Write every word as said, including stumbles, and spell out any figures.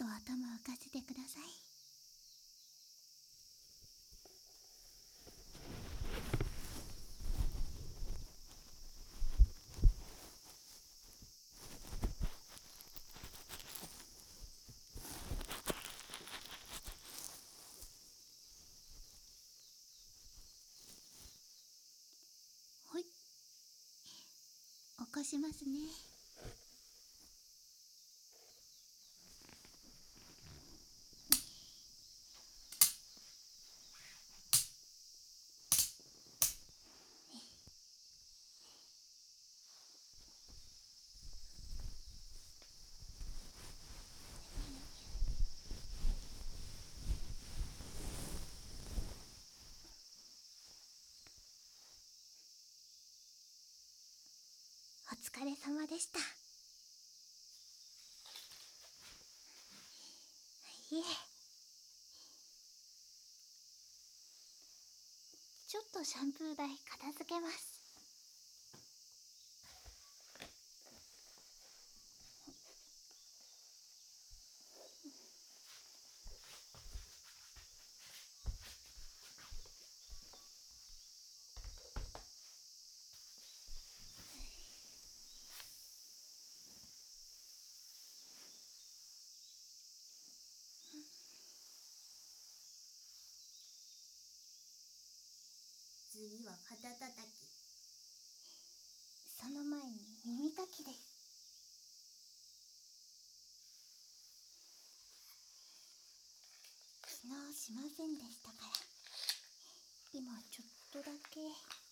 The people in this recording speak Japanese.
と頭を浮かせてください。ほい、起こしますね。お疲れ様でした。いえ、ちょっとシャンプー台片付けます。 次は肩たたき。 その前に耳かきです。昨日しませんでしたから、今ちょっとだけ。